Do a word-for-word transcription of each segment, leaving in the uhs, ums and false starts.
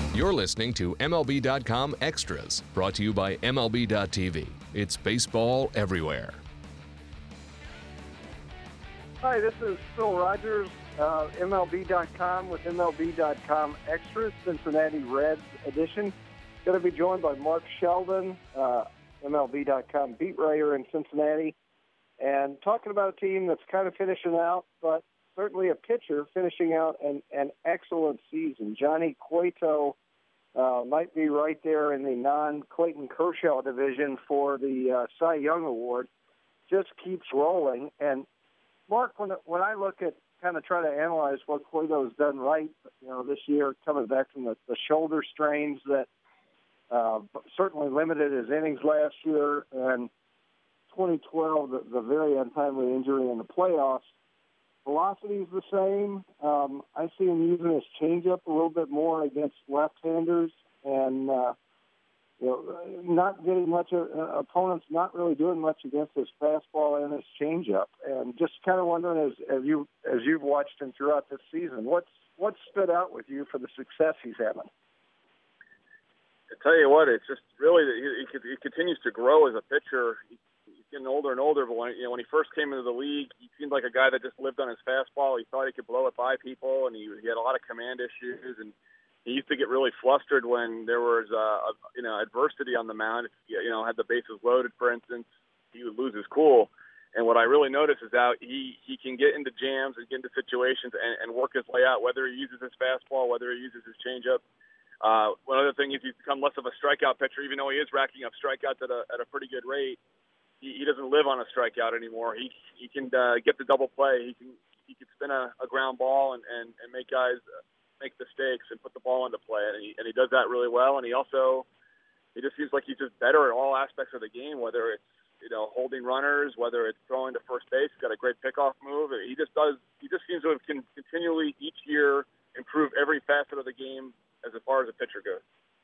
You're listening to M L B dot com Extras, brought to you by M L B dot T V. It's baseball everywhere. Hi, this is Phil Rogers, uh, M L B dot com with M L B dot com Extras, Cincinnati Reds edition. Going to be joined by Mark Sheldon, uh, M L B dot com beat writer in Cincinnati, and talking about a team that's kind of finishing out, but certainly a pitcher finishing out an, an excellent season. Johnny Cueto uh, might be right there in the non-Clayton Kershaw division for the uh, Cy Young Award. Just keeps rolling. And Mark, when when I look at kind of try to analyze what Cueto's done right, you know, this year, coming back from the, the shoulder strains that uh, certainly limited his innings last year, and twenty twelve, the, the very untimely injury in the playoffs. Velocity is the same. Um, I see him using his changeup a little bit more against left-handers, and uh, you know, not getting much. Uh, opponents not really doing much against his fastball and his changeup. And just kind of wondering, as, as you as you've watched him throughout this season, what's what stood out with you for the success he's having? I tell you what, it's just really he, he continues to grow as a pitcher. He, getting older and older, but when, you know, when he first came into the league, he seemed like a guy that just lived on his fastball. He thought he could blow it by people, and he, he had a lot of command issues, and he used to get really flustered when there was, uh, a, you know, adversity on the mound. If, you know, had the bases loaded, for instance, he would lose his cool. And what I really noticed is that he, he can get into jams and get into situations and, and work his way out, whether he uses his fastball, whether he uses his changeup. Uh, one other thing is he's become less of a strikeout pitcher, even though he is racking up strikeouts at a, at a pretty good rate. He doesn't live on a strikeout anymore. He he can uh, get the double play. He can he can spin a, a ground ball and, and, and make guys make mistakes and put the ball into play. And he and he does that really well. And he also he just seems like he's just better at all aspects of the game. Whether it's you know holding runners, whether it's throwing to first base. He's got a great pickoff move. He just does. He just seems to have can continually each year improve every facet of the game as far as a pitcher goes.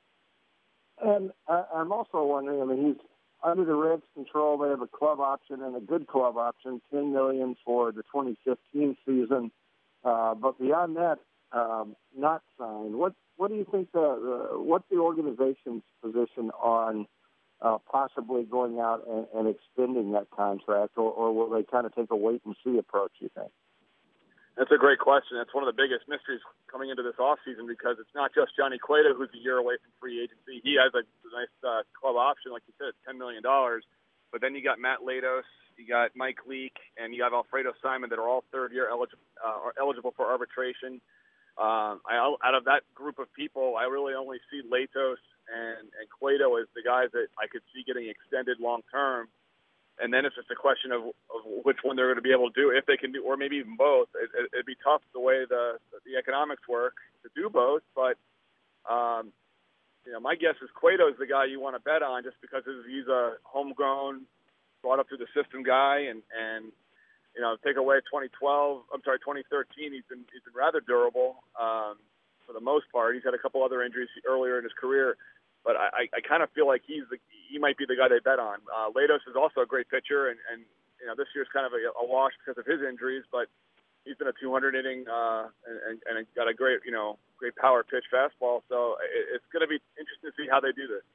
And I, I'm also wondering. I mean, he's under the Reds' control. They have a club option and a good club option, ten million dollars for the twenty fifteen season. Uh, but beyond that, um, not signed. What what do you think? The, the what's the organization's position on uh, possibly going out and, and extending that contract, or, or will they kind of take a wait and see approach? You think? That's a great question. That's one of the biggest mysteries coming into this offseason, because it's not just Johnny Cueto, who's a year away from free agency. He has a, a nice uh, club option, like you said, ten million dollars. But then you got Matt Latos, you got Mike Leake, and you have Alfredo Simon that are all third-year eligible, uh, are eligible for arbitration. Um, I, out of that group of people, I really only see Latos and, and Cueto as the guys that I could see getting extended long-term. And then it's just a question of, of which one they're going to be able to do, if they can do, or maybe even both. It, it, it'd be tough the way the the economics work to do both. But um, you know, my guess is Cueto is the guy you want to bet on, just because he's a homegrown, brought up through the system guy, and and you know, take away twenty twelve, I'm sorry, twenty thirteen. He's been he's been rather durable um, for the most part. He's had a couple other injuries earlier in his career. But I, I kind of feel like he's the, he might be the guy they bet on. Uh, Latos is also a great pitcher, and, and you know this year's kind of a, a wash because of his injuries. But he's been a two hundred inning uh, and, and got a great you know great power pitch fastball. So it, it's going to be interesting to see how they do this.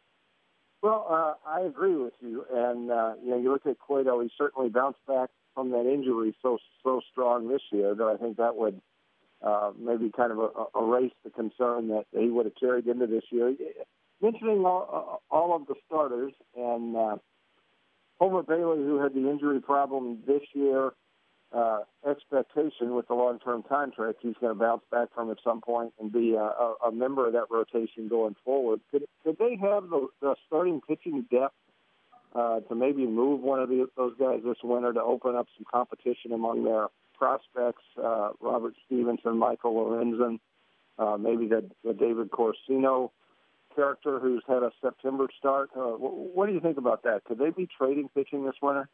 Well, uh, I agree with you, and uh, you know you look at Cueto; he certainly bounced back from that injury so so strong this year that I think that would uh, maybe kind of a, a erase the concern that he would have carried into this year. Mentioning all, uh, all of the starters, and uh, Homer Bailey, who had the injury problem this year, uh, expectation with the long-term contract, he's going to bounce back from at some point and be a, a, a member of that rotation going forward. Could, could they have the, the starting pitching depth uh, to maybe move one of the, those guys this winter to open up some competition among their prospects, uh, Robert Stevenson, Michael Lorenzen, uh, maybe the, the David Corsino character who's had a September start? Uh, what do you think about that? Could they be trading pitching this winter?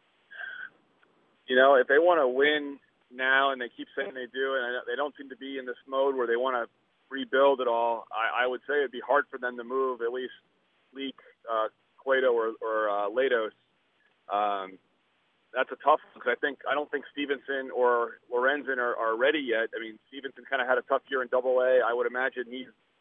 You know, if they want to win now, and they keep saying they do, and they don't seem to be in this mode where they want to rebuild it all, I, I would say it'd be hard for them to move at least Leake, uh, Cueto, or, or uh, Latos. Um, that's a tough one, because I think I don't think Stevenson or Lorenzen are, are ready yet. I mean, Stevenson kind of had a tough year in Double A. I would imagine he's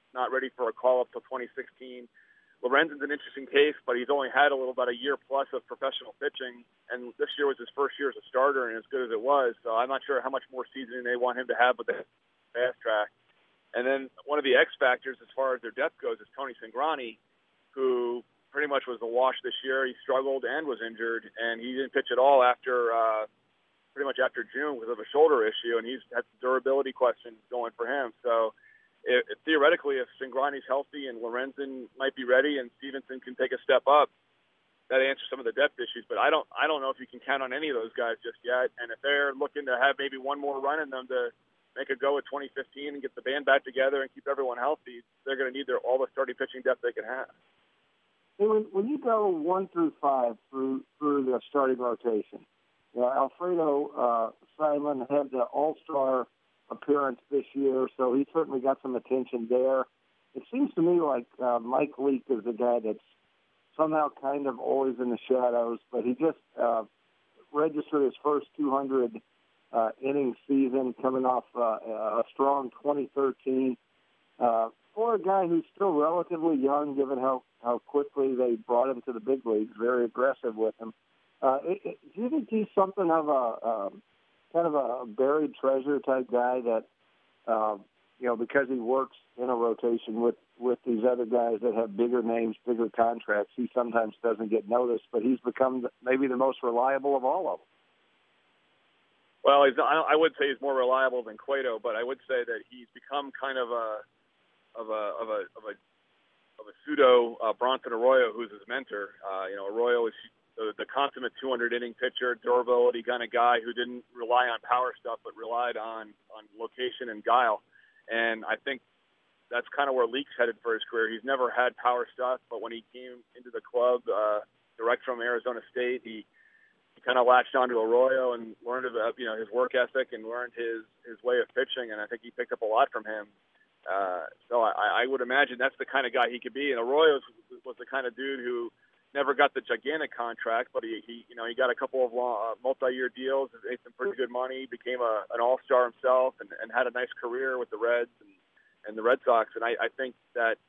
not ready for a call-up till twenty sixteen. Lorenzen's an interesting case, but he's only had a little about a year plus of professional pitching, and this year was his first year as a starter, and as good as it was. So I'm not sure how much more seasoning they want him to have with the fast track. And then one of the X factors as far as their depth goes is Tony Cingrani, who pretty much was a wash this year. He struggled and was injured, and he didn't pitch at all after uh, pretty much after June because of a shoulder issue, and he's had durability questions going for him. So It, it, theoretically, if Cingrani's healthy and Lorenzen might be ready and Stevenson can take a step up, that answers some of the depth issues. But I don't, I don't know if you can count on any of those guys just yet. And if they're looking to have maybe one more run in them to make a go at twenty fifteen and get the band back together and keep everyone healthy, they're going to need their all the starting pitching depth they can have. When, when you go one through five through through the starting rotation, you know, Alfredo uh, Simon had the All-Star appearance this year, so he certainly got some attention there. It seems to me like uh, Mike Leake is a guy that's somehow kind of always in the shadows, but he just uh, registered his first two hundred uh, inning season coming off uh, a strong twenty thirteen. Uh, for a guy who's still relatively young, given how, how quickly they brought him to the big leagues, very aggressive with him. Uh, it, it, do you think he's something of a um, kind of a buried treasure type guy that, uh, you know, because he works in a rotation with, with these other guys that have bigger names, bigger contracts, he sometimes doesn't get noticed, but he's become maybe the most reliable of all of them. Well, he's, I would say he's more reliable than Cueto, but I would say that he's become kind of a of a of a of a, of a pseudo uh, Bronson Arroyo, who's his mentor. Uh, you know, Arroyo is the, the consummate two hundred inning pitcher, durability kind of guy who didn't rely on power stuff, but relied on, on location and guile. And I think that's kind of where Leake's headed for his career. He's never had power stuff, but when he came into the club uh, direct from Arizona State, he, he kind of latched onto Arroyo and learned about, you know, his work ethic and learned his, his way of pitching, and I think he picked up a lot from him. Uh, so I, I would imagine that's the kind of guy he could be. And Arroyo was, was the kind of dude who never got the gigantic contract, but he, he you know, he got a couple of long, uh, multi-year deals, made some pretty good money, became a, an all-star himself, and, and had a nice career with the Reds and, and the Red Sox. And I, I think that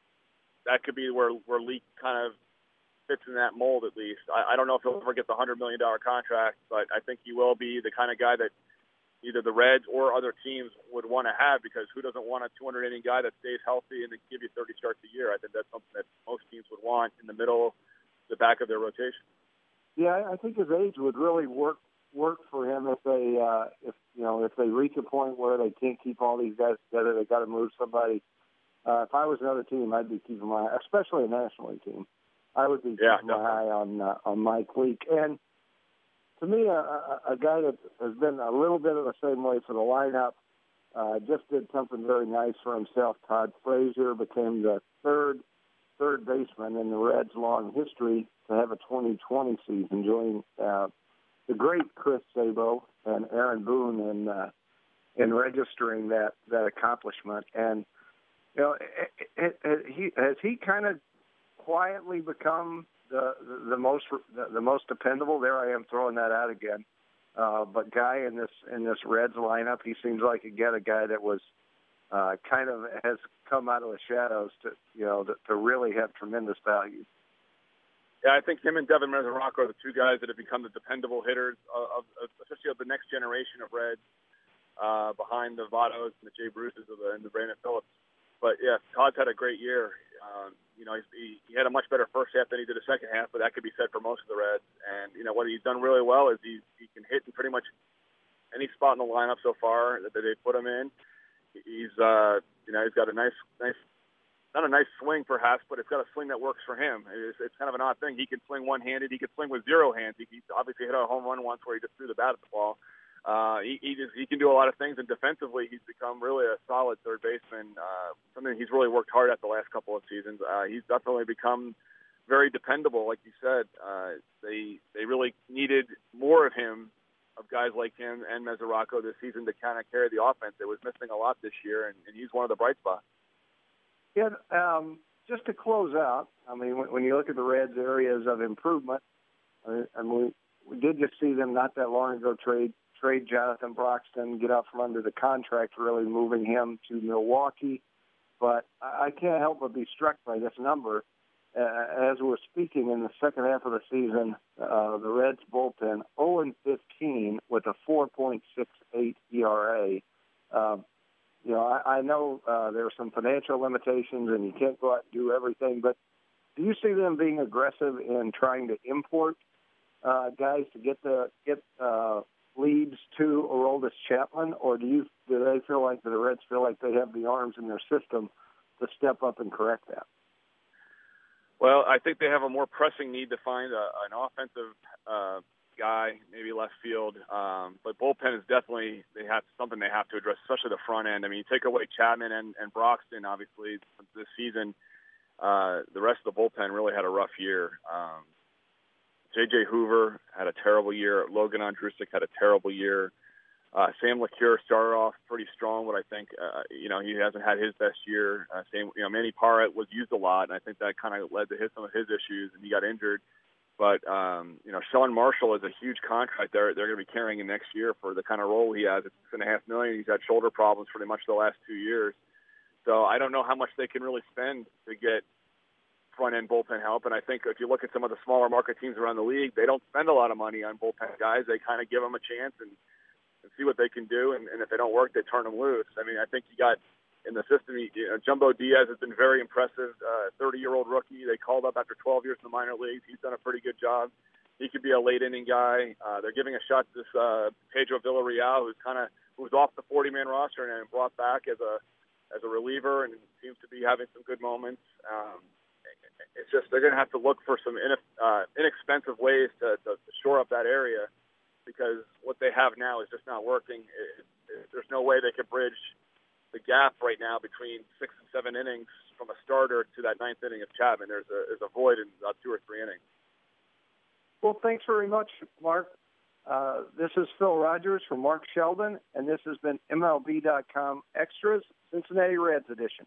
that could be where, where Leake kind of fits in that mold at least. I, I don't know if he'll ever get the one hundred million dollars contract, but I think he will be the kind of guy that either the Reds or other teams would want to have, because who doesn't want a two hundred inning guy that stays healthy and can give you thirty starts a year? I think that's something that most teams would want in the middle, the back of their rotation. Yeah, I think his age would really work work for him if they uh, if you know if they reach a point where they can't keep all these guys together. They got to move somebody. Uh, if I was another team, I'd be keeping my eye, especially a National League team. I would be yeah, keeping definitely. my eye on uh, on Mike Leake. And to me, a, a, a guy that has been a little bit of the same way for the lineup, uh, just did something very nice for himself. Todd Frazier became the third third baseman in the Reds' long history to have a twenty twenty season, joining uh, the great Chris Sabo and Aaron Boone in uh, in registering that, that accomplishment. And you know, it, it, it, he has he kind of quietly become the the, the most the, the most dependable. There I am throwing that out again. Uh, but guy in this in this Reds lineup, he seems like again a guy that was uh, kind of has come out of the shadows to you know to, to really have tremendous value. Yeah, I think him and Devin Mesoraco are the two guys that have become the dependable hitters of, of especially of the next generation of Reds, uh, behind the Vottos and the Jay Bruces of the, and the Brandon Phillips. But yeah, Todd's had a great year. Um, you know, he, he had a much better first half than he did a second half, but that could be said for most of the Reds. And you know what he's done really well is he he can hit in pretty much any spot in the lineup so far that they put him in. He's uh, you know he's got a nice nice. Not a nice swing, perhaps, but it's got a swing that works for him. It's, it's kind of an odd thing. He can swing one-handed. He can swing with zero hands. He, he obviously hit a home run once where he just threw the bat at the ball. Uh, he, he, just, he can do a lot of things, and defensively he's become really a solid third baseman, uh, something he's really worked hard at the last couple of seasons. Uh, he's definitely become very dependable, like you said. Uh, they they really needed more of him, of guys like him and Mesoraco this season to kind of carry the offense. It was missing a lot this year, and, and he's one of the bright spots. Yeah, um, just to close out, I mean, when, when you look at the Reds' areas of improvement, I mean, I mean, we, we did just see them not that long ago trade trade Jonathan Broxton, get out from under the contract, really moving him to Milwaukee. but I can't help but be struck by this number. Uh, as we're speaking in the second half of the season, uh, the Reds bullpen oh and fifteen with a four point six eight E R A. Uh, you know, I, I know uh, there are some financial limitations and you can't go out and do everything, but do you see them being aggressive in trying to import uh, guys to get the get uh, leads to Aroldis Chapman, or do you do they feel like the Reds feel like they have the arms in their system to step up and correct that? Well, I think they have a more pressing need to find a, an offensive uh, guy, maybe left field. Um, but bullpen is definitely they have something they have to address, especially the front end. I mean, you take away Chapman and, and Broxton, obviously, this season, uh, the rest of the bullpen really had a rough year. Um, J J Hoover had a terrible year. Logan Ondrusek had a terrible year. Uh, Sam LeCure started off pretty strong, but I think, uh, you know, he hasn't had his best year. Uh, same, you know, Manny Parrott was used a lot, and I think that kind of led to his, some of his issues, and he got injured. But, um, you know, Sean Marshall is a huge contract they're, they're going to be carrying in next year for the kind of role he has. It's six and a half million. He's had shoulder problems pretty much the last two years. So I don't know how much they can really spend to get front-end bullpen help. And I think if you look at some of the smaller market teams around the league, they don't spend a lot of money on bullpen guys. They kind of give them a chance and, and see what they can do, and, and if they don't work, they turn them loose. I mean, I think you got in the system, you know, Jumbo Diaz has been very impressive, uh, thirty-year-old rookie. They called up after twelve years in the minor leagues. He's done a pretty good job. He could be a late-inning guy. Uh, they're giving a shot to this uh, Pedro Villarreal, who's kind of who's off the forty-man roster and brought back as a as a reliever, and seems to be having some good moments. Um, it's just they're going to have to look for some in, uh, inexpensive ways to, to, to shore up that area, because what they have now is just not working. It, it, there's no way they could bridge the gap right now between six and seven innings from a starter to that ninth inning of Chapman. There's a, there's a void in about two or three innings. Well, thanks very much, Mark. Uh, this is Phil Rogers from Mark Sheldon, and this has been M L B dot com Extras, Cincinnati Reds edition.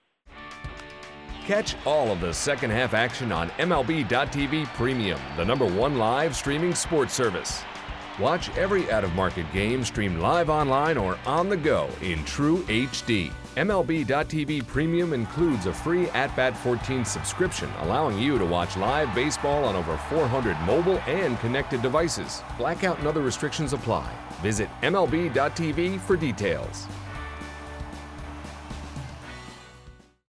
Catch all of the second half action on M L B dot T V Premium, the number one live streaming sports service. Watch every out-of-market game streamed live online or on the go in true H D. M L B dot T V Premium includes a free At Bat fourteen subscription, allowing you to watch live baseball on over four hundred mobile and connected devices. Blackout and other restrictions apply. Visit M L B dot T V for details.